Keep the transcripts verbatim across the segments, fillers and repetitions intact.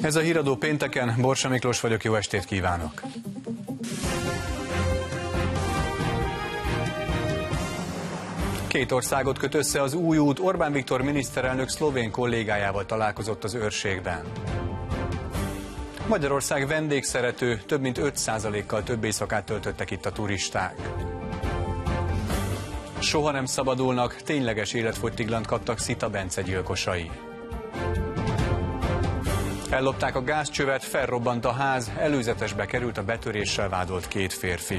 Ez a Híradó pénteken, Borsa Miklós vagyok, jó estét kívánok! Két országot köt össze az új út, Orbán Viktor miniszterelnök szlovén kollégájával találkozott az Őrségben. Magyarország vendégszerető, több mint öt százalékkal több éjszakát töltöttek itt a turisták. Soha nem szabadulnak, tényleges életfogytiglant kaptak Szita Bence gyilkosai. Ellopták a gázcsövet, felrobbant a ház, előzetesbe került a betöréssel vádolt két férfi.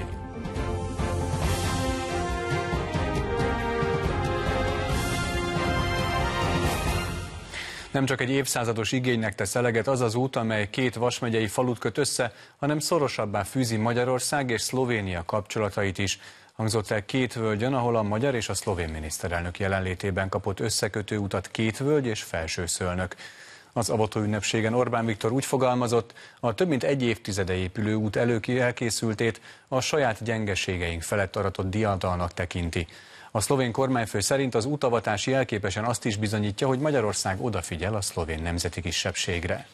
Nem csak egy évszázados igénynek tesz eleget az az út, amely két Vas megyei falut köt össze, hanem szorosabbá fűzi Magyarország és Szlovénia kapcsolatait is. Hangzott el Kétvölgyön, ahol a magyar és a szlovén miniszterelnök jelenlétében kapott összekötő utat Kétvölgy és Felsőszölnök. Az avatóünnepségen Orbán Viktor úgy fogalmazott, a több mint egy évtizede épülő út elkészültét a saját gyengeségeink felett aratott diadalnak tekinti. A szlovén kormányfő szerint az útavatás jelképesen azt is bizonyítja, hogy Magyarország odafigyel a szlovén nemzeti kisebbségre.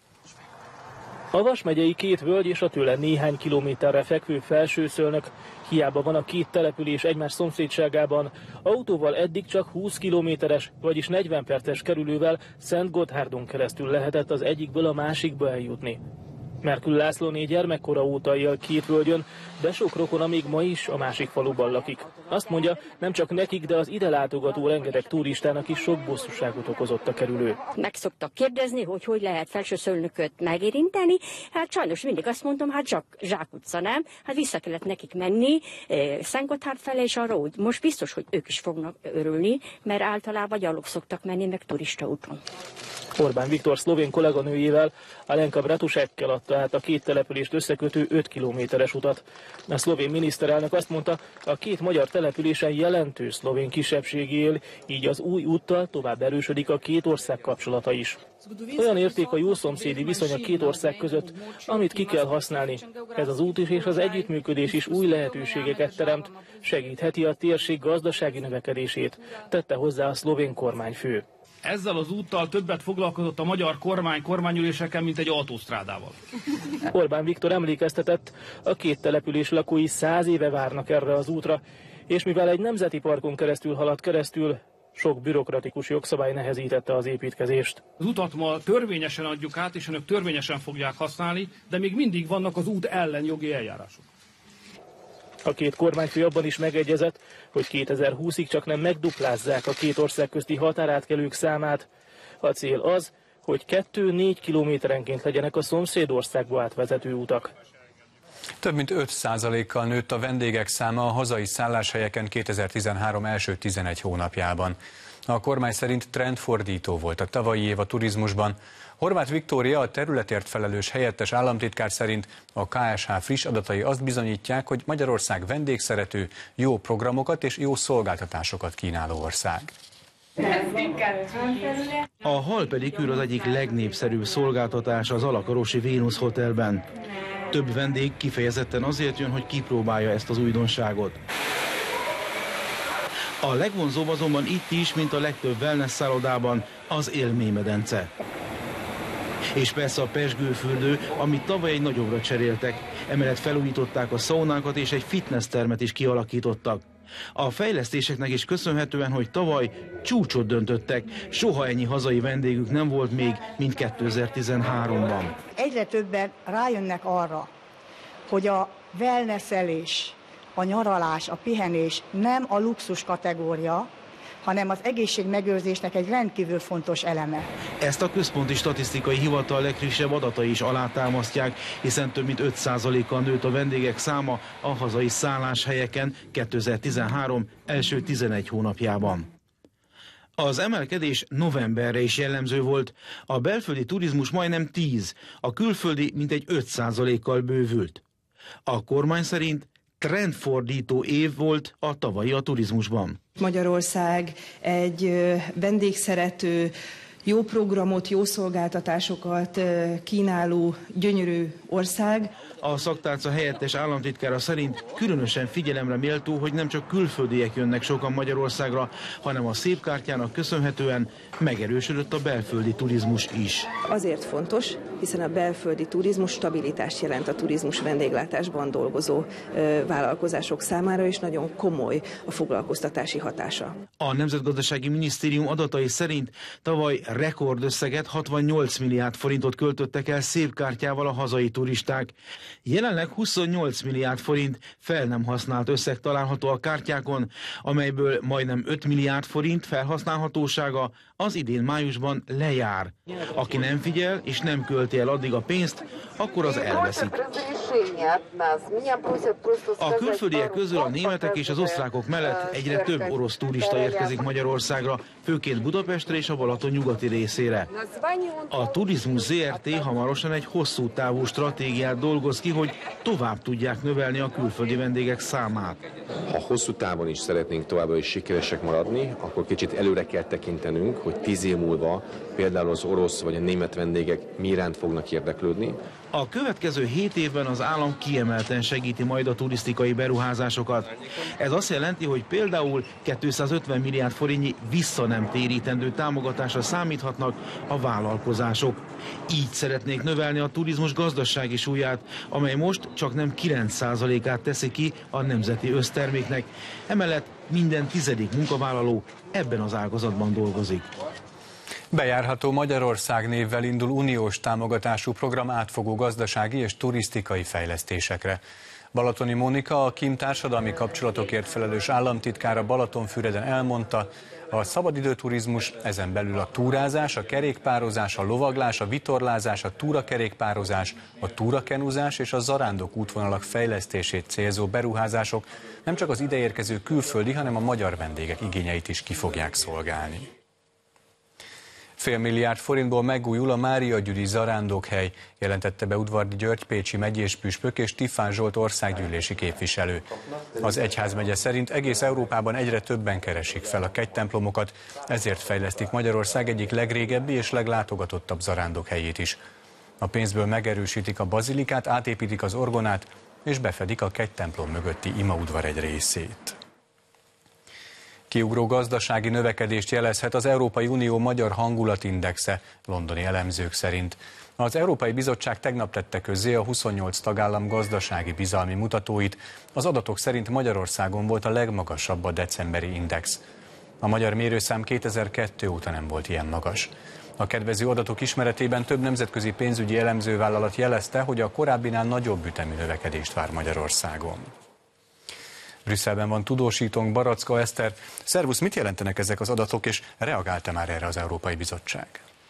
A Vas megyei Kétvölgy és a tőle néhány kilométerre fekvő Felsőszölnök, hiába van a két település egymás szomszédságában, autóval eddig csak húsz kilométeres, vagyis negyven perces kerülővel Szentgotthárdon keresztül lehetett az egyikből a másikba eljutni. Merkül Lászlóné gyermekkora óta él Kétvölgyön, de sok rokona még ma is a másik faluban lakik. Azt mondja, nem csak nekik, de az ide látogató rengeteg turistának is sok bosszúságot okozott a kerülő. Meg szoktak kérdezni, hogy hogy lehet Felsőszölnököt megérinteni. Hát sajnos mindig azt mondom, hát Zsák, Zsák utca nem. Hát vissza kellett nekik menni eh, Szentgotthárd fele, és arra úgy. Most biztos, hogy ők is fognak örülni, mert általában gyalog szoktak menni, meg turista úton. Orbán Viktor szlovén kolléganőjével, Alenka Bratusekkel adta át a két települést összekötő öt kilométeres utat. A szlovén miniszterelnök azt mondta, a két magyar településen jelentős szlovén kisebbség él, így az új úttal tovább erősödik a két ország kapcsolata is. Olyan érték a jószomszédi viszony a két ország között, amit ki kell használni. Ez az út is és az együttműködés is új lehetőségeket teremt, segítheti a térség gazdasági növekedését, tette hozzá a szlovén kormányfő. Ezzel az úttal többet foglalkozott a magyar kormány kormányüléseken, mint egy autósztrádával. Orbán Viktor emlékeztetett, a két település lakói száz éve várnak erre az útra, és mivel egy nemzeti parkon keresztül halad keresztül, sok bürokratikus jogszabály nehezítette az építkezést. Az utat ma törvényesen adjuk át, és önök törvényesen fogják használni, de még mindig vannak az út ellen jogi eljárások. A két kormányfő abban is megegyezett, hogy kétezer-húszig csak nem megduplázzák a két ország közti határátkelők számát. A cél az, hogy kettő-négy kilométerenként legyenek a szomszédországba átvezető utak. Több mint öt százalékkal nőtt a vendégek száma a hazai szálláshelyeken kétezer-tizenhárom első tizenegy hónapjában. A kormány szerint trendfordító volt a tavalyi év a turizmusban. Horváth Viktória, a területért felelős helyettes államtitkár szerint a ká es há friss adatai azt bizonyítják, hogy Magyarország vendégszerető, jó programokat és jó szolgáltatásokat kínáló ország. A halpedikűr az egyik legnépszerűbb szolgáltatás az Alakarosi Vénusz Hotelben. Több vendég kifejezetten azért jön, hogy kipróbálja ezt az újdonságot. A legvonzóbb azonban itt is, mint a legtöbb wellness szállodában, az élménymedence. És persze a pezsgőfürdő, amit tavaly egy nagyobbra cseréltek. Emellett felújították a szaunákat és egy fitnesstermet is kialakítottak. A fejlesztéseknek is köszönhetően, hogy tavaly csúcsot döntöttek, soha ennyi hazai vendégük nem volt még, mint kétezer-tizenháromban. Egyre többen rájönnek arra, hogy a wellnesselés, a nyaralás, a pihenés nem a luxus kategória, hanem az egészségmegőrzésnek egy rendkívül fontos eleme. Ezt a Központi Statisztikai Hivatal legfrissebb adatai is alátámasztják, hiszen több mint öt százalékkal nőtt a vendégek száma a hazai szálláshelyeken kétezer-tizenhárom első tizenegy hónapjában. Az emelkedés novemberre is jellemző volt, a belföldi turizmus majdnem tíz, a külföldi mintegy öt százalékkal bővült. A kormány szerint trendfordító év volt a tavalyi a turizmusban. Magyarország egy vendégszerető, jó programot, jó szolgáltatásokat kínáló gyönyörű ország. A szaktárca helyettes államtitkára szerint különösen figyelemre méltó, hogy nem csak külföldiek jönnek sokan Magyarországra, hanem a szép kártyának köszönhetően megerősödött a belföldi turizmus is. Azért fontos, hiszen a belföldi turizmus stabilitást jelent a turizmus vendéglátásban dolgozó vállalkozások számára, és nagyon komoly a foglalkoztatási hatása. A Nemzetgazdasági Minisztérium adatai szerint tavaly rekordösszeget, hatvannyolc milliárd forintot költöttek el szép kártyával a hazai turisták. Jelenleg huszonnyolc milliárd forint fel nem használt összeg található a kártyákon, amelyből majdnem öt milliárd forint felhasználhatósága az idén májusban lejár. Aki nem figyel és nem költi el addig a pénzt, akkor az elveszik. A külföldiek közül a németek és az osztrákok mellett egyre több orosz turista érkezik Magyarországra, főként Budapestre és a Balaton nyugati részére. A Turizmus zé er té hamarosan egy hosszú távú stratégiát dolgoz ki, hogy tovább tudják növelni a külföldi vendégek számát. Ha hosszú távon is szeretnénk továbbra is sikeresek maradni, akkor kicsit előre kell tekintenünk, hogy tíz év múlva például az orosz vagy a német vendégek mi iránt fognak érdeklődni. A következő hét évben az állam kiemelten segíti majd a turisztikai beruházásokat. Ez azt jelenti, hogy például kétszázötven milliárd forintnyi vissza nem térítendő támogatásra számíthatnak a vállalkozások. Így szeretnék növelni a turizmus gazdasági súlyát, amely most csak nem kilenc százalékát teszi ki a nemzeti összterméknek. Emellett minden tizedik munkavállaló ebben az ágazatban dolgozik. Bejárható Magyarország névvel indul uniós támogatású program átfogó gazdasági és turisztikai fejlesztésekre. Balatoni Mónika, a KIM társadalmi kapcsolatokért felelős államtitkára Balatonfüreden elmondta, a szabadidőturizmus, ezen belül a túrázás, a kerékpározás, a lovaglás, a vitorlázás, a túrakerékpározás, a túrakenuzás és a zarándok útvonalak fejlesztését célzó beruházások nem csak az ideérkező külföldi, hanem a magyar vendégek igényeit is ki fogják szolgálni. Fél milliárd forintból megújul a Máriagyüri zarándokhely, jelentette be Udvardi György pécsi megyés püspök és Tiffán Zsolt országgyűlési képviselő. Az egyházmegye szerint egész Európában egyre többen keresik fel a kegytemplomokat, ezért fejlesztik Magyarország egyik legrégebbi és leglátogatottabb zarándokhelyét is. A pénzből megerősítik a bazilikát, átépítik az orgonát és befedik a kegytemplom mögötti imaudvar egy részét. Kiugró gazdasági növekedést jelezhet az Európai Unió magyar hangulatindexe, londoni elemzők szerint. Az Európai Bizottság tegnap tette közzé a huszonnyolc tagállam gazdasági bizalmi mutatóit. Az adatok szerint Magyarországon volt a legmagasabb a decemberi index. A magyar mérőszám kétezer-kettő óta nem volt ilyen magas. A kedvező adatok ismeretében több nemzetközi pénzügyi elemzővállalat jelezte, hogy a korábbinál nagyobb ütemű növekedést vár Magyarországon. Brüsszelben van tudósítónk, Baracka Eszter. Szervusz, mit jelentenek ezek az adatok, és reagálta már erre az Európai Bizottság?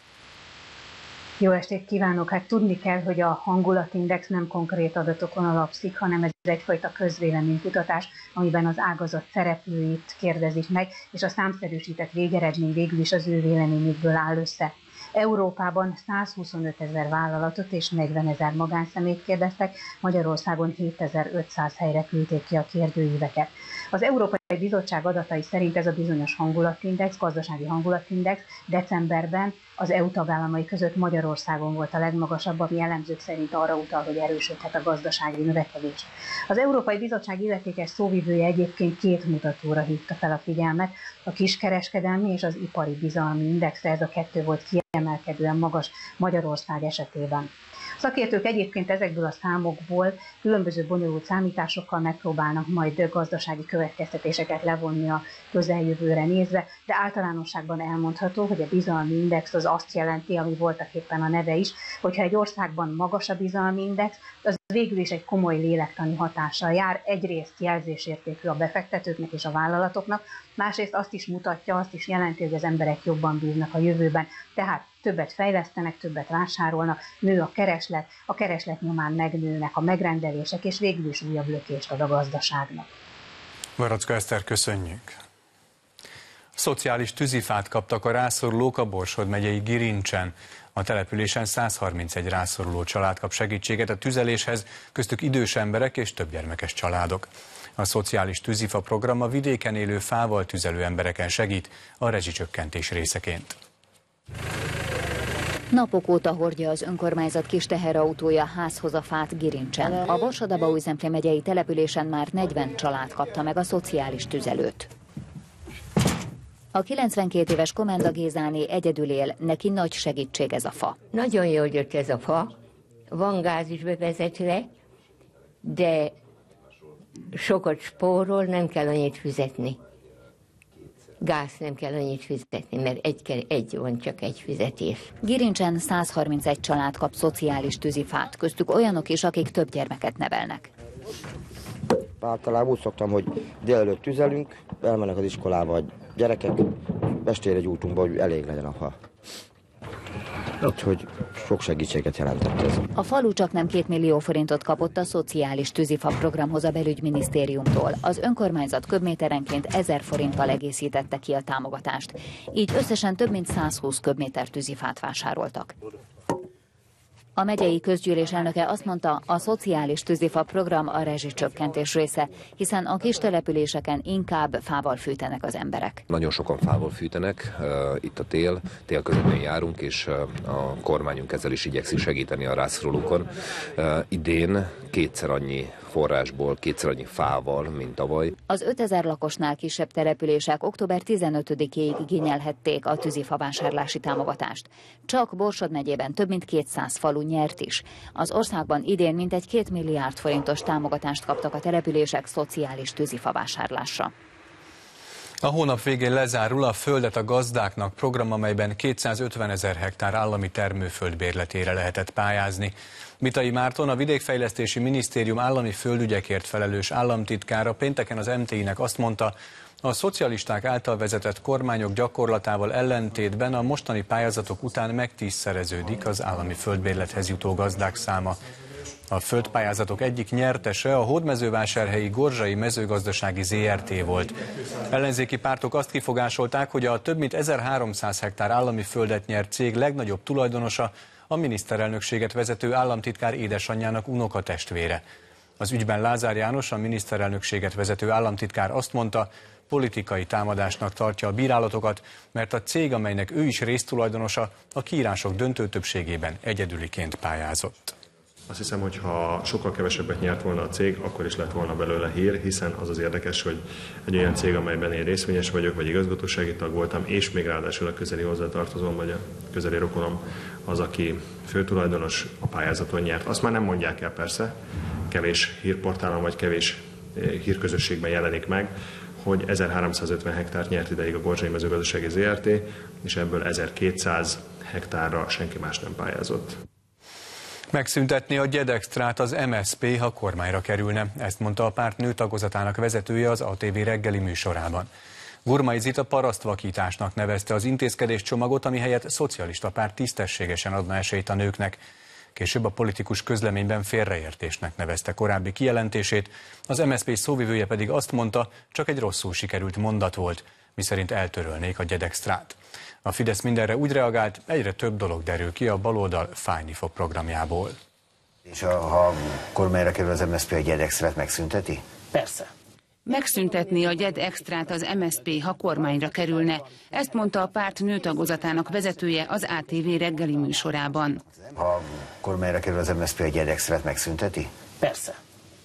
Jó estét kívánok! Hát tudni kell, hogy a hangulatindex nem konkrét adatokon alapszik, hanem ez egyfajta közvéleménykutatás, amiben az ágazat szereplőit kérdezik meg, és a számszerűsített végeredmény végül is az ő véleményükből áll össze. Európában százhuszonöt ezer vállalatot és negyven ezer magánszemélyt kérdeztek, Magyarországon hétezer-ötszáz helyre küldték ki a kérdőíveket. Az Európai Bizottság adatai szerint ez a bizonyos hangulatindex, gazdasági hangulatindex decemberben az é u tagállamai között Magyarországon volt a legmagasabb, ami elemzők szerint arra utal, hogy erősödhet a gazdasági növekedés. Az Európai Bizottság illetékes szóvivője egyébként két mutatóra hívta fel a figyelmet, a kiskereskedelmi és az ipari bizalmi indexre, ez a kettő volt kiemelkedően magas Magyarország esetében. Szakértők egyébként ezekből a számokból különböző bonyolult számításokkal megpróbálnak majd gazdasági következtetéseket levonni a közeljövőre nézve, de általánosságban elmondható, hogy a bizalmi index az azt jelenti, ami voltak éppen a neve is, hogyha egy országban magas a bizalmi index, az végül is egy komoly lélektani hatással jár, egyrészt jelzésértékű a befektetőknek és a vállalatoknak, másrészt azt is mutatja, azt is jelenti, hogy az emberek jobban bíznak a jövőben, tehát többet fejlesztenek, többet vásárolnak, nő a kereslet, a kereslet nyomán megnőnek a megrendelések, és végül is újabb lökést ad a gazdaságnak. Baracka Eszter, köszönjük! Szociális tűzifát kaptak a rászorulók a Borsod megyei Girincsen. A településen száz harmincegy rászoruló család kap segítséget a tüzeléshez, köztük idős emberek és többgyermekes családok. A szociális tűzifa program a vidéken élő fával tüzelő embereken segít a rezsicsökkentés részeként. Napok óta hordja az önkormányzat kis teherautója házhoz a fát Girincsen. A Borsod-Abaúj-Zemplén megyei településen már negyven család kapta meg a szociális tüzelőt. A kilencvenkét éves Komenda Gézáné egyedül él, neki nagy segítség ez a fa. Nagyon jól jött ez a fa, van gáz is bevezetve, de sokat spórol, nem kell annyit fizetni. Gáz nem kell annyit fizetni, mert egy, egy van, csak egy fizetés. Girincsen száz harmincegy család kap szociális tűzifát, köztük olyanok is, akik több gyermeket nevelnek. Általában úgy szoktam, hogy délelőtt tüzelünk, elmennek az iskolába a gyerekek, estére gyújtunk be, hogy elég legyen a fa. Úgyhogy sok segítséget jelentett ez. A falu csak nem két millió forintot kapott a szociális tűzifa programhoz a belügyminisztériumtól. Az önkormányzat köbméterenként ezer forinttal egészítette ki a támogatást. Így összesen több mint százhúsz köbméter tűzifát vásároltak. A megyei közgyűlés elnöke azt mondta, a szociális tűzifa program a rezsicsökkentés része, hiszen a kis településeken inkább fával fűtenek az emberek. Nagyon sokan fával fűtenek, itt a tél, tél közepén járunk, és a kormányunk ezzel is igyekszik segíteni a rászorulókon. Idén kétszer annyi forrásból, kétszer annyi fával, mint tavaly. Az ötezer lakosnál kisebb települések október tizenötödikéig igényelhették a tűzifavásárlási támogatást. Csak Borsod megyében több mint kétszáz falu nyert is. Az országban idén mintegy két milliárd forintos támogatást kaptak a települések szociális tűzifavásárlásra. A hónap végén lezárul a Földet a gazdáknak program, amelyben kétszázötvenezer hektár állami termőföld bérletére lehetett pályázni. Bitai Márton, a Vidékfejlesztési Minisztérium állami földügyekért felelős államtitkára pénteken az em té i-nek azt mondta, a szocialisták által vezetett kormányok gyakorlatával ellentétben a mostani pályázatok után megtízszereződik az állami földbérlethez jutó gazdák száma. A földpályázatok egyik nyertese a hódmezővásárhelyi Gorzsai Mezőgazdasági zé er té volt. Ellenzéki pártok azt kifogásolták, hogy a több mint ezerháromszáz hektár állami földet nyert cég legnagyobb tulajdonosa a miniszterelnökséget vezető államtitkár édesanyjának unokatestvére. Az ügyben Lázár János, a miniszterelnökséget vezető államtitkár azt mondta, politikai támadásnak tartja a bírálatokat, mert a cég, amelynek ő is résztulajdonosa, a kiírások döntő többségében egyedüliként pályázott. Azt hiszem, hogy ha sokkal kevesebbet nyert volna a cég, akkor is lett volna belőle hír, hiszen az az érdekes, hogy egy olyan cég, amelyben én részvényes vagyok, vagy igazgatósági tag voltam, és még ráadásul a közeli hozzátartozom, vagy a közeli rokonom az, aki főtulajdonos, a pályázaton nyert. Azt már nem mondják el persze, kevés hírportálon vagy kevés hírközösségben jelenik meg, hogy ezerháromszázötven hektárt nyert ideig a Gorzsai Mezőgazdasági zé er té, és ebből ezerkétszáz hektárra senki más nem pályázott. Megszüntetni a gyedextrát az em es zé pé, ha kormányra kerülne. Ezt mondta a párt nőtagozatának vezetője az á té vé reggeli műsorában. Gurmai Zita parasztvakításnak nevezte az intézkedéscsomagot, ami helyett szocialista párt tisztességesen adna esélyt a nőknek. Később a politikus közleményben félreértésnek nevezte korábbi kijelentését, az em es zé pé szóvivője pedig azt mondta, csak egy rosszul sikerült mondat volt, miszerint eltörölnék a gyedextrát. A Fidesz mindenre úgy reagált, egyre több dolog derül ki a baloldal Fájni fog programjából. És a, ha kormányra kerül az em es zé pé, a gyedextrát megszünteti? Persze. Megszüntetni a gyedextrát az em es zé pé, ha kormányra kerülne. Ezt mondta a párt nőtagozatának vezetője az á té vé reggeli műsorában. Ha kormányra kerül az em es zé pé, a gyedextrát megszünteti? Persze.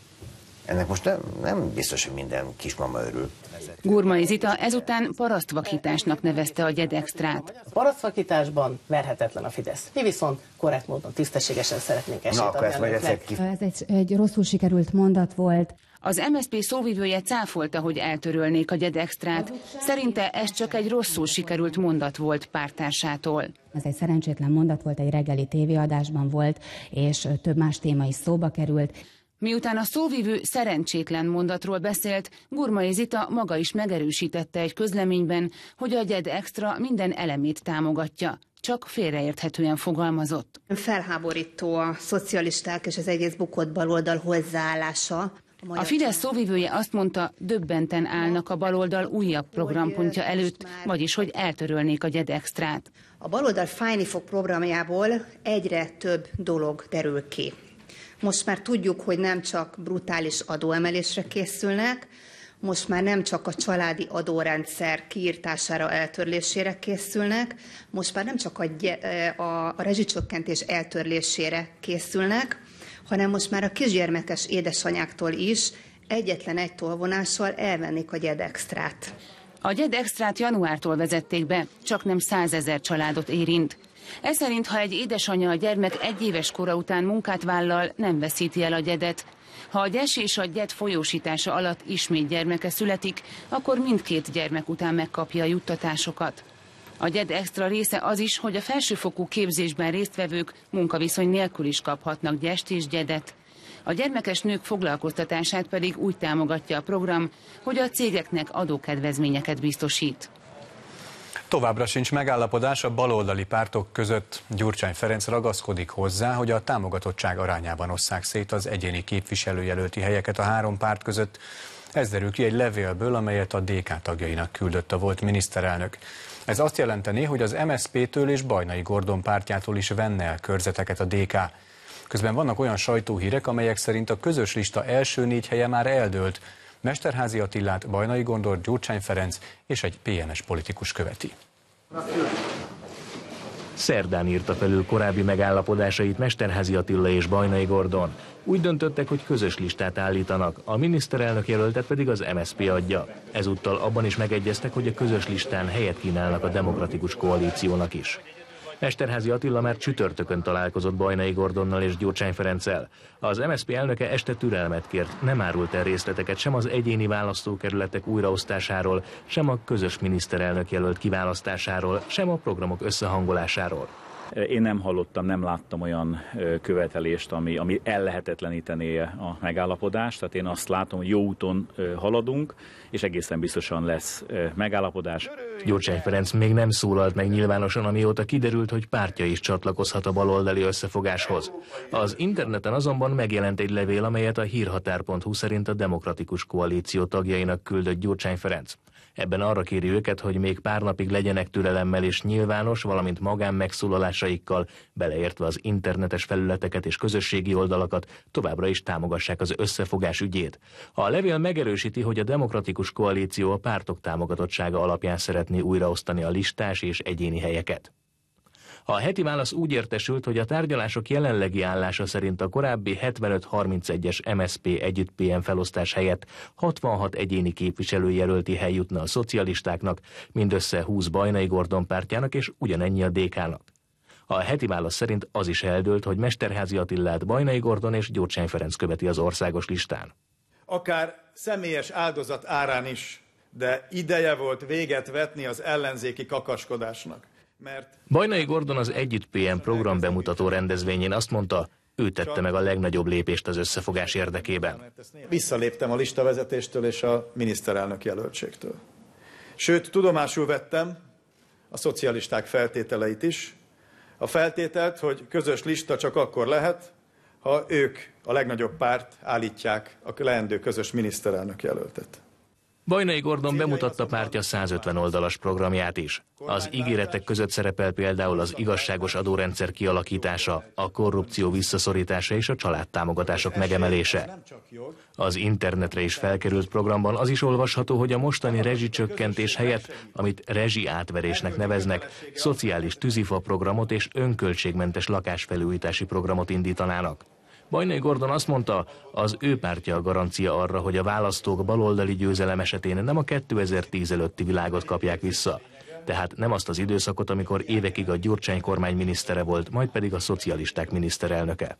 Ennek most nem, nem biztos, hogy minden kismama örül. Gurmai Zita ezután parasztvakításnak nevezte a gyedextrát. A parasztvakításban verhetetlen a Fidesz. Mi viszont korrekt módon, tisztességesen szeretnénk esélyt adni a nőknek. Ez egy, egy rosszul sikerült mondat volt. Az em es zé pé szóvivője cáfolta, hogy eltörölnék a gyedextrát. Szerinte ez csak egy rosszul sikerült mondat volt pártársától. Ez egy szerencsétlen mondat volt, egy reggeli tévéadásban volt, és több más téma is szóba került. Miután a szóvivő szerencsétlen mondatról beszélt, Gurmai Zita maga is megerősítette egy közleményben, hogy a gyedextra minden elemét támogatja, csak félreérthetően fogalmazott. Felháborító a szocialisták és az egész bukott baloldal hozzáállása. A, a Fidesz szóvivője azt mondta, döbbenten állnak a baloldal újabb programpontja előtt, vagyis hogy eltörölnék a gyedextrát. A baloldal Fájni fog programjából egyre több dolog derül ki. Most már tudjuk, hogy nem csak brutális adóemelésre készülnek, most már nem csak a családi adórendszer kiirtására, eltörlésére készülnek, most már nem csak a, a, a rezsicsökkentés eltörlésére készülnek, hanem most már a kisgyermekes édesanyáktól is egyetlen egy tolvonással elvennék a gyedextrát. A gyedextrát januártól vezették be, csak nem százezer családot érint. Ez szerint, ha egy édesanyja a gyermek egy éves kora után munkát vállal, nem veszíti el a gyedet. Ha a gyes és a gyed folyósítása alatt ismét gyermeke születik, akkor mindkét gyermek után megkapja a juttatásokat. A gyed extra része az is, hogy a felsőfokú képzésben résztvevők munkaviszony nélkül is kaphatnak gyest és gyedet. A gyermekes nők foglalkoztatását pedig úgy támogatja a program, hogy a cégeknek adókedvezményeket biztosít. Továbbra sincs megállapodás a baloldali pártok között. Gyurcsány Ferenc ragaszkodik hozzá, hogy a támogatottság arányában osszák szét az egyéni képviselőjelölti helyeket a három párt között. Ez derül ki egy levélből, amelyet a dé ká tagjainak küldött a volt miniszterelnök. Ez azt jelenteni, hogy az em es zé pé-től és Bajnai Gordon pártjától is venne el körzeteket a dé ká. Közben vannak olyan sajtóhírek, amelyek szerint a közös lista első négy helye már eldőlt. Mesterházy Attilát, Bajnai Gondor, Gyurcsány Ferenc és egy pé en es politikus követi. Szerdán írta felül korábbi megállapodásait Mesterházy Attila és Bajnai Gordon. Úgy döntöttek, hogy közös listát állítanak, a miniszterelnök jelöltet pedig az em es zé pé adja. Ezúttal abban is megegyeztek, hogy a közös listán helyet kínálnak a demokratikus koalíciónak is. Mesterházy Attila már csütörtökön találkozott Bajnai Gordonnal és Gyurcsány Ferenccel. Az em es zé pé elnöke este türelmet kért, nem árult el részleteket sem az egyéni választókerületek újraosztásáról, sem a közös miniszterelnök jelölt kiválasztásáról, sem a programok összehangolásáról. Én nem hallottam, nem láttam olyan követelést, ami, ami ellehetetlenítené a megállapodást. Tehát én azt látom, hogy jó úton haladunk, és egészen biztosan lesz megállapodás. Gyurcsány Ferenc még nem szólalt meg nyilvánosan, amióta kiderült, hogy pártja is csatlakozhat a baloldali összefogáshoz. Az interneten azonban megjelent egy levél, amelyet a hírhatár pont hu szerint a Demokratikus Koalíció tagjainak küldött Gyurcsány Ferenc. Ebben arra kéri őket, hogy még pár napig legyenek türelemmel és nyilvános, valamint magán megszólalásaikkal, beleértve az internetes felületeket és közösségi oldalakat, továbbra is támogassák az összefogás ügyét. A levél megerősíti, hogy a Demokratikus Koalíció a pártok támogatottsága alapján szeretné újraosztani a listás és egyéni helyeket. A heti válasz úgy értesült, hogy a tárgyalások jelenlegi állása szerint a korábbi hetvenöt harmincegyes em es zé pé együtt pé em felosztás helyett hatvanhat egyéni képviselőjelölti hely jutna a szocialistáknak, mindössze húsz Bajnai Gordon pártjának és ugyanennyi a dé ká-nak. A heti válasz szerint az is eldőlt, hogy Mesterházy Attilát Bajnai Gordon és Gyurcsány Ferenc követi az országos listán. Akár személyes áldozat árán is, de ideje volt véget vetni az ellenzéki kakaskodásnak. Mert Bajnai Gordon az Együtt pé em program bemutató rendezvényén azt mondta, ő tette meg a legnagyobb lépést az összefogás érdekében. Visszaléptem a listavezetéstől és a miniszterelnök jelöltségtől. Sőt, tudomásul vettem a szocialisták feltételeit is. A feltételt, hogy közös lista csak akkor lehet, ha ők, a legnagyobb párt, állítják a leendő közös miniszterelnök jelöltet. Bajnai Gordon bemutatta pártja százötven oldalas programját is. Az ígéretek között szerepel például az igazságos adórendszer kialakítása, a korrupció visszaszorítása és a családtámogatások megemelése. Az internetre is felkerült programban az is olvasható, hogy a mostani rezsicsökkentés helyett, amit rezsi átverésnek neveznek, szociális tűzifa programot és önköltségmentes lakásfelújítási programot indítanának. Bajnai Gordon azt mondta, az ő pártja a garancia arra, hogy a választók baloldali győzelem esetén nem a kétezer-tíz előtti világot kapják vissza. Tehát nem azt az időszakot, amikor évekig a Gyurcsány kormány minisztere volt, majd pedig a szocialisták miniszterelnöke.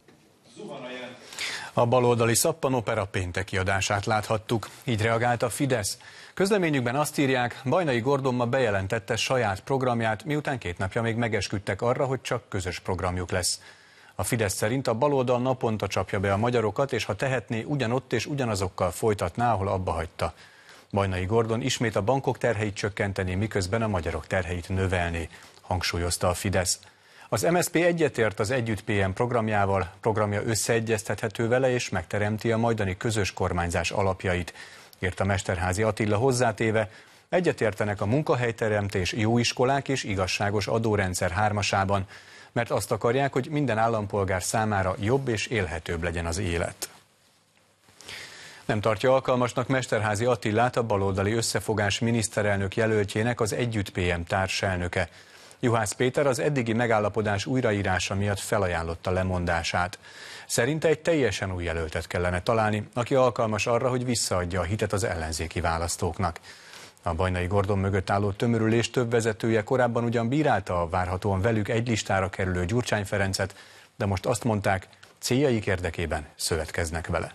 A baloldali szappanopera pénteki adását láthattuk. Így reagált a Fidesz. Közleményükben azt írják, Bajnai Gordon ma bejelentette saját programját, miután két napja még megesküdtek arra, hogy csak közös programjuk lesz. A Fidesz szerint a baloldal naponta csapja be a magyarokat, és ha tehetné, ugyanott és ugyanazokkal folytatná, ahol abba hagyta. Bajnai Gordon ismét a bankok terheit csökkenteni, miközben a magyarok terheit növelni, hangsúlyozta a Fidesz. Az em es zé pé egyetért az Együtt pé em programjával, programja összeegyeztethető vele és megteremti a majdani közös kormányzás alapjait, írta Mesterházy Attila hozzátéve, egyetértenek a munkahelyteremtés, jó iskolák és igazságos adórendszer hármasában, mert azt akarják, hogy minden állampolgár számára jobb és élhetőbb legyen az élet. Nem tartja alkalmasnak Mesterházy Attilát, a baloldali összefogás miniszterelnök jelöltjének az Együtt pé em társelnöke. Juhász Péter az eddigi megállapodás újraírása miatt felajánlotta lemondását. Szerinte egy teljesen új jelöltet kellene találni, aki alkalmas arra, hogy visszaadja a hitet az ellenzéki választóknak. A Bajnai Gordon mögött álló tömörülés több vezetője korábban ugyan bírálta a várhatóan velük egy listára kerülő Gyurcsány Ferencet, de most azt mondták, céljaik érdekében szövetkeznek vele.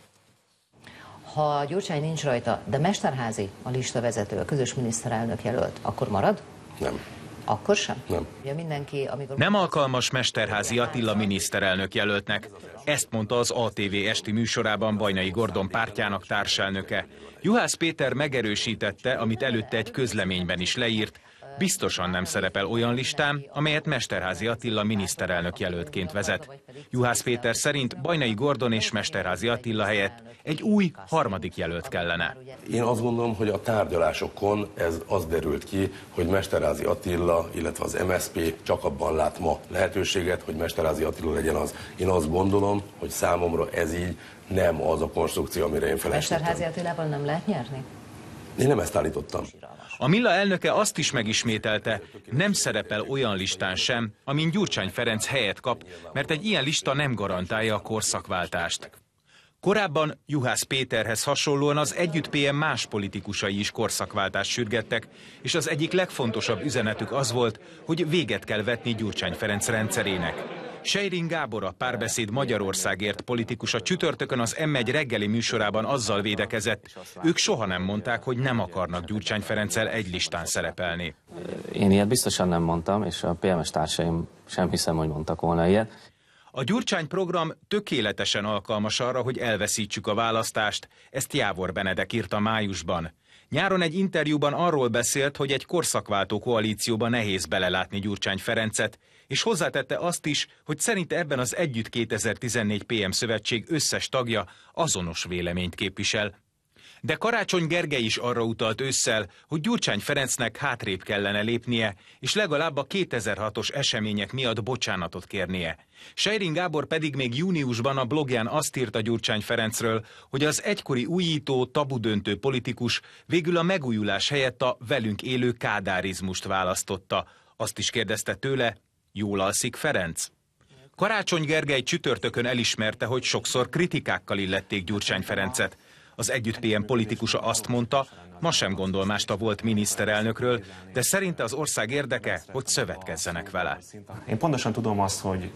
Ha Gyurcsány nincs rajta, de Mesterházy a listavezető, a közös miniszterelnök jelölt, akkor marad? Nem. Akkor sem? Nem. Ja, mindenki, amikor... Nem alkalmas Mesterházy Attila miniszterelnök jelöltnek. Ezt mondta az á té vé esti műsorában Bajnai Gordon pártjának társelnöke. Juhász Péter megerősítette, amit előtte egy közleményben is leírt, biztosan nem szerepel olyan listán, amelyet Mesterházy Attila miniszterelnök jelöltként vezet. Juhász Péter szerint Bajnai Gordon és Mesterházy Attila helyett egy új, harmadik jelölt kellene. Én azt gondolom, hogy a tárgyalásokon ez az derült ki, hogy Mesterházy Attila, illetve az em es zé pé csak abban lát ma lehetőséget, hogy Mesterházy Attila legyen az. Én azt gondolom, hogy számomra ez így nem az a konstrukció, amire én felestettem. Mesterházy Attilával nem lehet nyerni? Én nem ezt állítottam. A Milla elnöke azt is megismételte, nem szerepel olyan listán sem, amin Gyurcsány Ferenc helyet kap, mert egy ilyen lista nem garantálja a korszakváltást. Korábban Juhász Péterhez hasonlóan az Együtt pé em más politikusai is korszakváltást sürgettek, és az egyik legfontosabb üzenetük az volt, hogy véget kell vetni Gyurcsány Ferenc rendszerének. Sejrin Gábor, a Párbeszéd Magyarországért politikusa csütörtökön az em egy reggeli műsorában azzal védekezett, ők soha nem mondták, hogy nem akarnak Gyurcsány Ferenccel egy listán szerepelni. Én ilyet biztosan nem mondtam, és a pé em es társaim sem hiszem, hogy mondtak volna ilyet. A Gyurcsány program tökéletesen alkalmas arra, hogy elveszítsük a választást, ezt Jávor Benedek írta májusban. Nyáron egy interjúban arról beszélt, hogy egy korszakváltó koalícióba nehéz belelátni Gyurcsány Ferencet, és hozzátette azt is, hogy szerinte ebben az Együtt kétezer-tizennégy pé em szövetség összes tagja azonos véleményt képvisel. De Karácsony Gergely is arra utalt ősszel, hogy Gyurcsány Ferencnek hátrébb kellene lépnie, és legalább a kétezer-hatos események miatt bocsánatot kérnie. Sejrin Gábor pedig még júniusban a blogján azt írta Gyurcsány Ferencről, hogy az egykori újító, tabudöntő politikus végül a megújulás helyett a velünk élő kádárizmust választotta. Azt is kérdezte tőle, jól alszik Ferenc? Karácsony Gergely csütörtökön elismerte, hogy sokszor kritikákkal illették Gyurcsány Ferencet. Az Együtt pé em politikusa azt mondta, ma sem gondol mást a volt miniszterelnökről, de szerinte az ország érdeke, hogy szövetkezzenek vele. Én pontosan tudom azt, hogy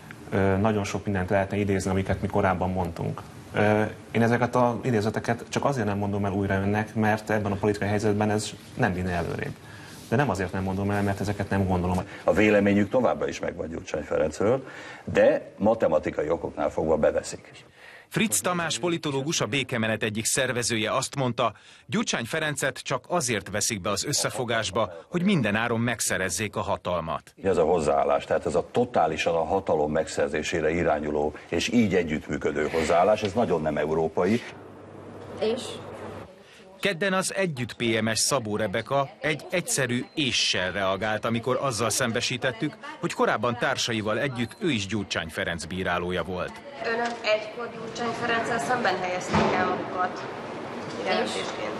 nagyon sok mindent lehetne idézni, amiket mi korábban mondtunk. Én ezeket az idézeteket csak azért nem mondom el újra önnek, mert ebben a politikai helyzetben ez nem vinne előrébb. De nem azért nem mondom el, mert ezeket nem gondolom. A véleményük továbbra is megvan Gyurcsány Ferencről, de matematikai okoknál fogva beveszik. Fritz Tamás politológus, a Békemenet egyik szervezője azt mondta, Gyurcsány Ferencet csak azért veszik be az összefogásba, hogy minden áron megszerezzék a hatalmat. Ez a hozzáállás, tehát ez a totálisan a hatalom megszerzésére irányuló és így együttműködő hozzáállás, ez nagyon nem európai. És? Kedden az Együtt pé em-es Szabó Rebeka egy egyszerű éssel reagált, amikor azzal szembesítettük, hogy korábban társaival együtt ő is Gyurcsány Ferenc bírálója volt. Önök egykor Gyurcsány Ferenccel szemben helyezték el magukat jelentésként.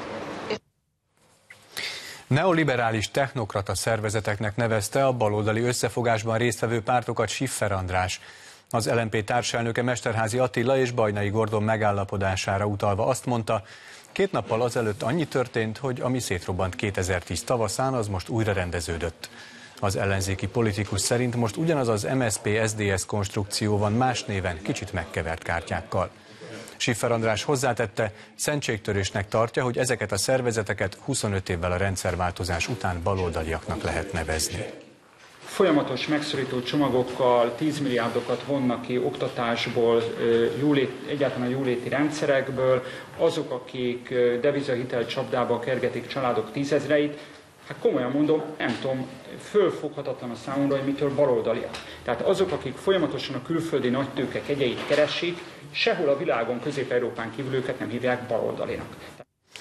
Neoliberális technokrata szervezeteknek nevezte a baloldali összefogásban résztvevő pártokat Schiffer András. Az el em pé társelnöke Mesterházy Attila és Bajnai Gordon megállapodására utalva azt mondta, két nappal azelőtt annyi történt, hogy ami szétrobbant kétezer-tíz tavaszán, az most újra rendeződött. Az ellenzéki politikus szerint most ugyanaz az em es zé pé es dé es konstrukció van más néven, kicsit megkevert kártyákkal. Schiffer András hozzátette, szentségtörésnek tartja, hogy ezeket a szervezeteket huszonöt évvel a rendszerváltozás után baloldaliaknak lehet nevezni. Folyamatos megszorító csomagokkal tíz milliárdokat vonnak ki oktatásból, jólét, egyáltalán a jóléti rendszerekből, azok, akik devizahitel csapdába kergetik családok tízezreit, hát komolyan mondom, nem tudom, fölfoghatatlan a számomra, hogy mitől baloldaliak. Tehát azok, akik folyamatosan a külföldi nagytőke kegyeit keresik, sehol a világon, Közép-Európán kívül őket nem hívják baloldalinak.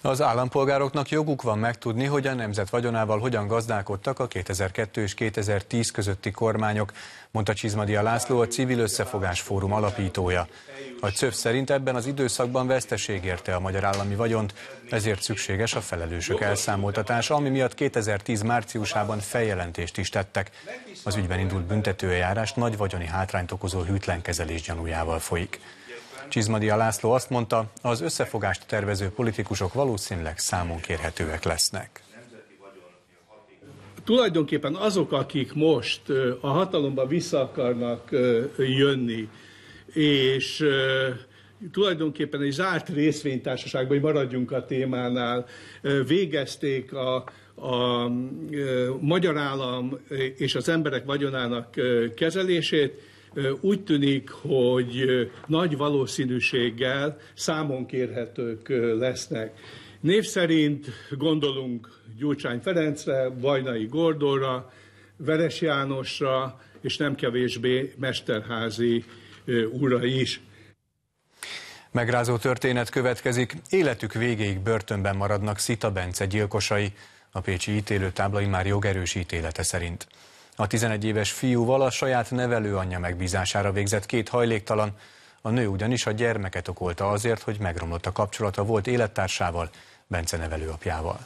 Az állampolgároknak joguk van megtudni, hogy a nemzet vagyonával hogyan gazdálkodtak a kétezer-kettő és kétezer-tíz közötti kormányok, mondta Csizmadia László, a Civil Összefogás Fórum alapítója. A cé ö ef szerint ebben az időszakban veszteség érte a magyar állami vagyont, ezért szükséges a felelősök elszámoltatása, ami miatt kétezer-tíz márciusában feljelentést is tettek. Az ügyben indult büntetőeljárás nagy vagyoni hátrányt okozó hűtlen kezelés gyanújával folyik. Csizmadia László azt mondta, az összefogást tervező politikusok valószínűleg számon kérhetőek lesznek. Tulajdonképpen azok, akik most a hatalomba vissza akarnak jönni, és tulajdonképpen egy zárt részvénytársaságban, hogy maradjunk a témánál, végezték a, a magyar állam és az emberek vagyonának kezelését, úgy tűnik, hogy nagy valószínűséggel számon kérhetők lesznek. Név szerint gondolunk Gyurcsány Ferencre, Vajnai Gordóra, Veres Jánosra, és nem kevésbé Mesterházy úrra is. Megrázó történet következik, életük végéig börtönben maradnak Szita Bence gyilkosai, a pécsi ítélőtábla immár jogerős ítélete szerint. A tizenegy éves fiúval a saját nevelőanyja megbízására végzett két hajléktalan, a nő ugyanis a gyermeket okolta azért, hogy megromlott a kapcsolata volt élettársával, Bence nevelőapjával.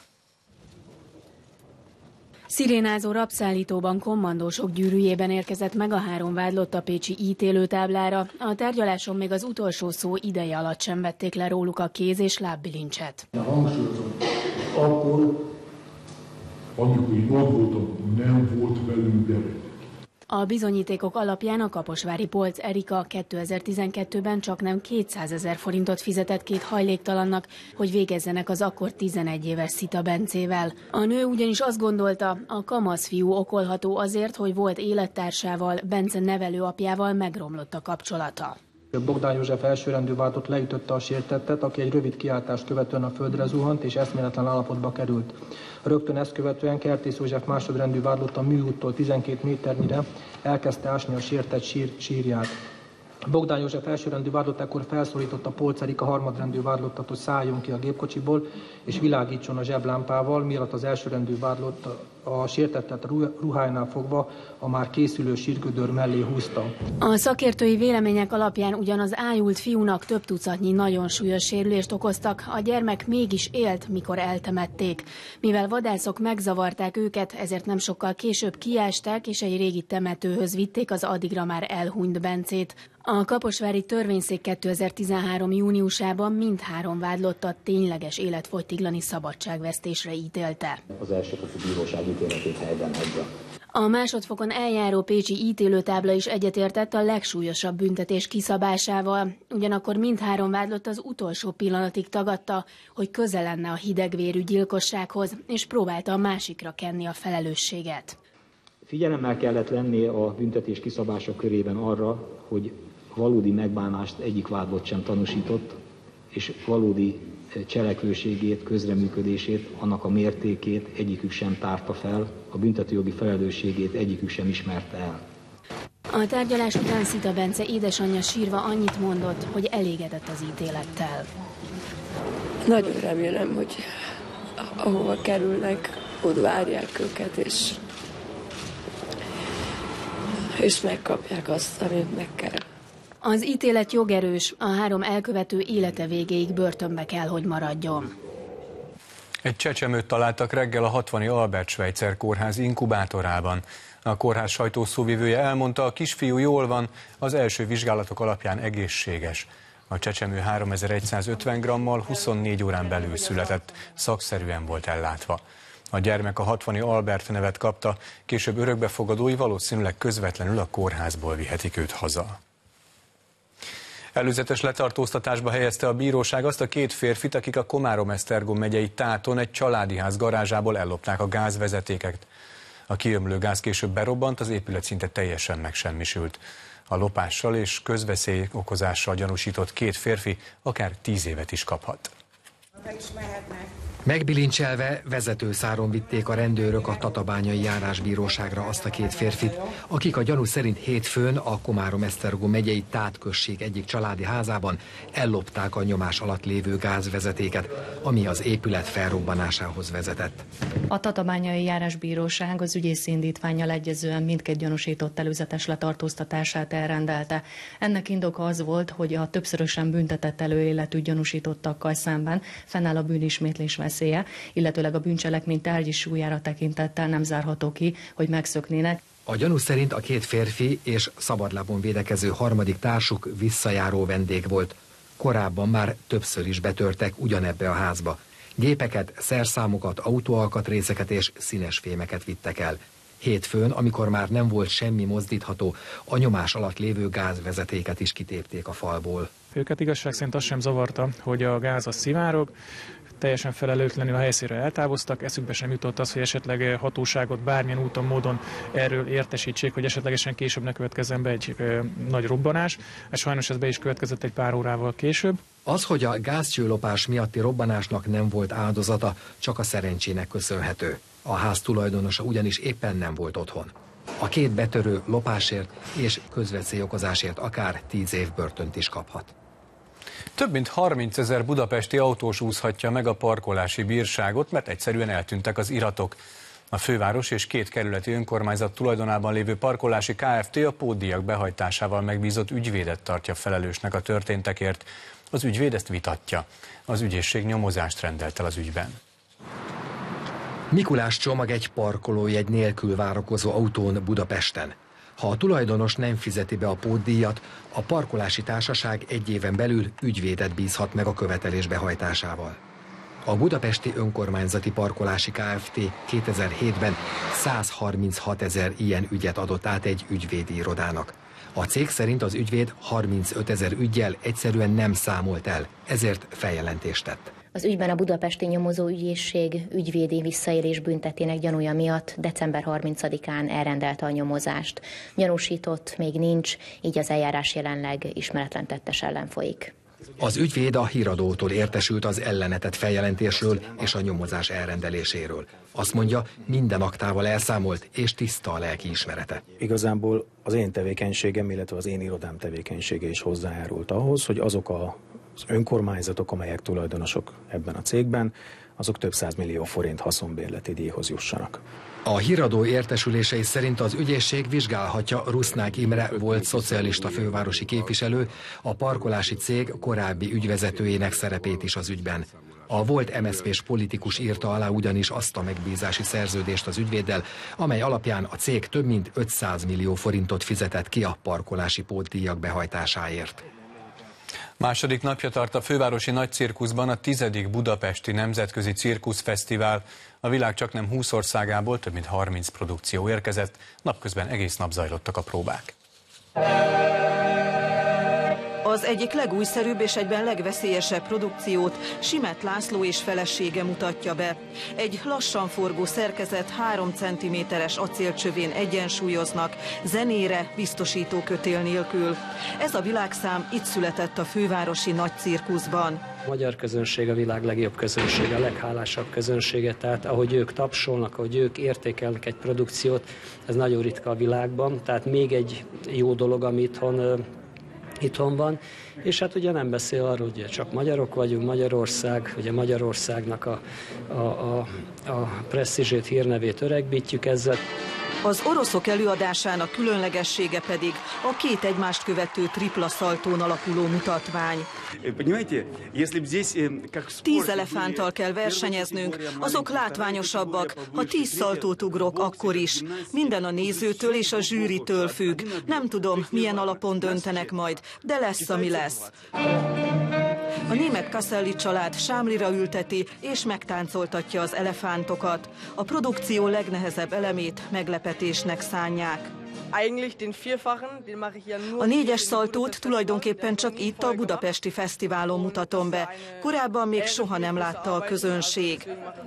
Szirénázó rabszállítóban kommandósok gyűrűjében érkezett meg a három vádlott a pécsi ítélőtáblára. A tárgyaláson még az utolsó szó ideje alatt sem vették le róluk a kéz- és lábbilincset. Hangsúlyozom, akkor amikor én ott voltam, nem volt velünk gyerek. A bizonyítékok alapján a kaposvári Polc Erika kétezer-tizenkettőben csaknem kétszázezer forintot fizetett két hajléktalannak, hogy végezzenek az akkor tizenegy éves Szita Bencével. A nő ugyanis azt gondolta, a kamasz fiú okolható azért, hogy volt élettársával, Bence nevelőapjával megromlott a kapcsolata. Bogdán József elsőrendű vádlott leütötte a sértettet, aki egy rövid kiáltást követően a földre zuhant és eszméletlen állapotba került. Rögtön ezt követően Kertész József másodrendű vádlott a műúttól tizenkét méternyire elkezdte ásni a sértett sír, sírját. Bogdán József elsőrendű vádlott ekkor felszólította Polc Erika harmadrendű vádlottat, hogy szálljon ki a gépkocsiból és világítson a zseblámpával, mielőtt az elsőrendű vádlott a sértettet ruhájánál fogva a már készülő sírgödör mellé húzta. A szakértői vélemények alapján ugyan az ájult fiúnak több tucatnyi nagyon súlyos sérülést okoztak, a gyermek mégis élt, mikor eltemették. Mivel vadászok megzavarták őket, ezért nem sokkal később kiásták és egy régi temetőhöz vitték az addigra már elhunyt Bencét. A kaposvári törvényszék kétezer-tizenhárom júniusában mindhárom vádlottat tényleges életfogytiglani szabadságvesztésre ítélte. Az elsőfokú bíróság ítéletét helyben hagyja. A másodfokon eljáró pécsi ítélőtábla is egyetértett a legsúlyosabb büntetés kiszabásával. Ugyanakkor mindhárom vádlott az utolsó pillanatig tagadta, hogy köze lenne a hidegvérű gyilkossághoz, és próbálta a másikra kenni a felelősséget. Figyelemmel kellett lenni a büntetés kiszabása körében arra, hogy valódi megbánást egyik vádlott sem tanúsított, és valódi cselekvőségét, közreműködését, annak a mértékét egyikük sem tárta fel, a büntetőjogi felelősségét egyikük sem ismerte el. A tárgyalás után Szita Bence édesanyja sírva annyit mondott, hogy elégedett az ítélettel. Nagyon remélem, hogy ahova kerülnek, ott várják őket, és, és megkapják azt, amit meg kell. Az ítélet jogerős, a három elkövető élete végéig börtönbe kell, hogy maradjon. Egy csecsemőt találtak reggel a hatvani Albert Schweitzer kórház inkubátorában. A kórház sajtószóvivője elmondta, a kisfiú jól van, az első vizsgálatok alapján egészséges. A csecsemő háromezer-egyszázötven grammal huszonnégy órán belül született, szakszerűen volt ellátva. A gyermek a hatvani Albert nevet kapta, később örökbefogadói valószínűleg közvetlenül a kórházból vihetik őt haza. Előzetes letartóztatásba helyezte a bíróság azt a két férfit, akik a Komárom-Esztergom megyei Táton egy családi ház garázsából ellopták a gázvezetéket. A kiömlő gáz később berobbant, az épület szinte teljesen megsemmisült. A lopással és közveszély okozással gyanúsított két férfi akár tíz évet is kaphat. Megbilincselve vezetőszáron vitték a rendőrök a tatabányai járásbíróságra azt a két férfit, akik a gyanú szerint hétfőn a Komárom-Esztergom megyei Tát község egyik családi házában ellopták a nyomás alatt lévő gázvezetéket, ami az épület felrobbanásához vezetett. A tatabányai járásbíróság az ügyész indítvánnyal egyezően mindkét gyanúsított előzetes letartóztatását elrendelte. Ennek indoka az volt, hogy a többszörösen büntetett előéletű gyanúsítottakkal szemben fennáll a bűnismétlés veszélye, illetőleg a bűncselekmény tárgyi súlyára tekintettel nem zárható ki, hogy megszöknének. A gyanú szerint a két férfi és szabadlábon védekező harmadik társuk visszajáró vendég volt. Korábban már többször is betörtek ugyanebbe a házba. Gépeket, szerszámokat, autóalkatrészeket és színes fémeket vittek el. Hétfőn, amikor már nem volt semmi mozdítható, a nyomás alatt lévő gázvezetéket is kitépték a falból. Őket igazság szerint az sem zavarta, hogy a gáz az szivárog, teljesen felelőtlenül a helyszínről eltávoztak, eszükbe sem jutott az, hogy esetleg hatóságot bármilyen úton, módon erről értesítsék, hogy esetlegesen később ne következzen be egy ö, nagy robbanás. És sajnos ez be is következett egy pár órával később. Az, hogy a gázcsőlopás miatti robbanásnak nem volt áldozata, csak a szerencsének köszönhető. A ház tulajdonosa ugyanis éppen nem volt otthon. A két betörő lopásért és közveszélyokozásért akár tíz év börtönt is kaphat. Több mint harmincezer budapesti autós úszhatja meg a parkolási bírságot, mert egyszerűen eltűntek az iratok. A főváros és két kerületi önkormányzat tulajdonában lévő parkolási Kft. A pótdíjak behajtásával megbízott ügyvédet tartja felelősnek a történtekért. Az ügyvéd ezt vitatja. Az ügyészség nyomozást rendelt el az ügyben. Mikulás csomag egy parkolójegy nélkül várakozó autón Budapesten. Ha a tulajdonos nem fizeti be a pótdíjat, a parkolási társaság egy éven belül ügyvédet bízhat meg a követelés behajtásával. A budapesti önkormányzati parkolási Kft. kétezer-hétben százharminchat ezer ilyen ügyet adott át egy ügyvédi irodának. A cég szerint az ügyvéd harmincöt ezer üggyel egyszerűen nem számolt el, ezért feljelentést tett. Az ügyben a budapesti nyomozóügyészség ügyvédi visszaélés büntetének gyanúja miatt december harmincadikán elrendelte a nyomozást. Gyanúsított még nincs, így az eljárás jelenleg ismeretlen tettes ellen folyik. Az ügyvéd a híradótól értesült az ellenetett feljelentésről és a nyomozás elrendeléséről. Azt mondja, minden aktával elszámolt és tiszta a lelkiismerete. Igazából az én tevékenységem, illetve az én irodám tevékenysége is hozzájárult ahhoz, hogy azok a az önkormányzatok, amelyek tulajdonosok ebben a cégben, azok több százmillió forint haszonbérleti díjhoz jussanak. A híradó értesülései szerint az ügyészség vizsgálhatja Rusznák Imre volt szocialista fővárosi képviselő, a parkolási cég korábbi ügyvezetőjének szerepét is az ügyben. A volt em es zé pés politikus írta alá ugyanis azt a megbízási szerződést az ügyvéddel, amely alapján a cég több mint ötszáz millió forintot fizetett ki a parkolási pótdíjak behajtásáért. Második napja tart a fővárosi nagycirkuszban a tizedik budapesti nemzetközi cirkuszfesztivál. A világ csaknem húsz országából több mint harminc produkció érkezett, napközben egész nap zajlottak a próbák. Az egyik legújszerűbb és egyben legveszélyesebb produkciót Simet László és felesége mutatja be. Egy lassan forgó szerkezet három centiméteres acélcsövén egyensúlyoznak, zenére, biztosító kötél nélkül. Ez a világszám itt született a fővárosi nagycirkuszban. A magyar közönség a világ legjobb közönsége, a leghálásabb közönsége, tehát ahogy ők tapsolnak, ahogy ők értékelnek egy produkciót, ez nagyon ritka a világban, tehát még egy jó dolog, ami itthon itthon van, és hát ugye nem beszél arról, hogy csak magyarok vagyunk, Magyarország, ugye Magyarországnak a, a, a, a presztízsét, hírnevét öregbítjük ezzel. Az oroszok előadásának különlegessége pedig a két egymást követő tripla szaltón alapuló mutatvány. Tíz elefánttal kell versenyeznünk, azok látványosabbak, ha tíz szaltót ugrok, akkor is. Minden a nézőtől és a zsűritől függ. Nem tudom, milyen alapon döntenek majd, de lesz, ami lesz. A német Kasselli család sámlira ülteti és megtáncoltatja az elefántokat. A produkció legnehezebb elemét meglepetésnek szánják. A négyes szaltót tulajdonképpen csak itt a budapesti fesztiválon mutatom be. Korábban még soha nem látta a közönség.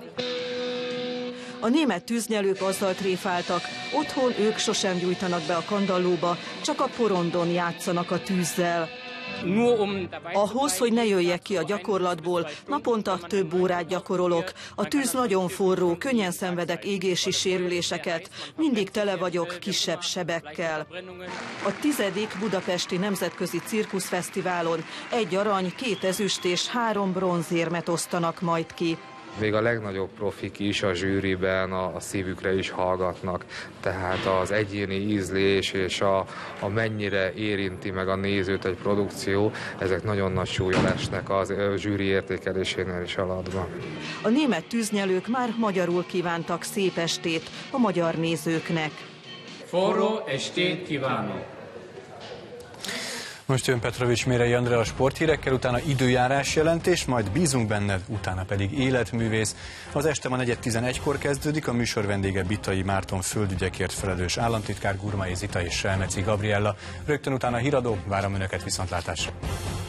A német tűznyelők azzal tréfáltak, otthon ők sosem gyújtanak be a kandallóba, csak a porondon játszanak a tűzzel. Ahhoz, hogy ne jöjjek ki a gyakorlatból, naponta több órát gyakorolok. A tűz nagyon forró, könnyen szenvedek égési sérüléseket, mindig tele vagyok kisebb sebekkel. A tizedik budapesti nemzetközi cirkuszfesztiválon egy arany, két ezüst és három bronzérmet osztanak majd ki. Még a legnagyobb profik is a zsűriben a, a szívükre is hallgatnak, tehát az egyéni ízlés és a, a mennyire érinti meg a nézőt egy produkció, ezek nagyon nagy súlya lesnek az a zsűri értékelésénél is alatban. A német tűznyelők már magyarul kívántak szép estét a magyar nézőknek. Forró estét kívánok! Most jön Petrovics Mérei Andrea a sporthírekkel, utána időjárás jelentés, majd bízunk benne, utána pedig életművész. Az este ma negyed tizenegykor kezdődik, a műsor vendége Bittai Márton földügyekért felelős államtitkár, Gurmai Zita és Selmeci Gabriella. Rögtön utána híradó, várom Önöket, viszontlátásra!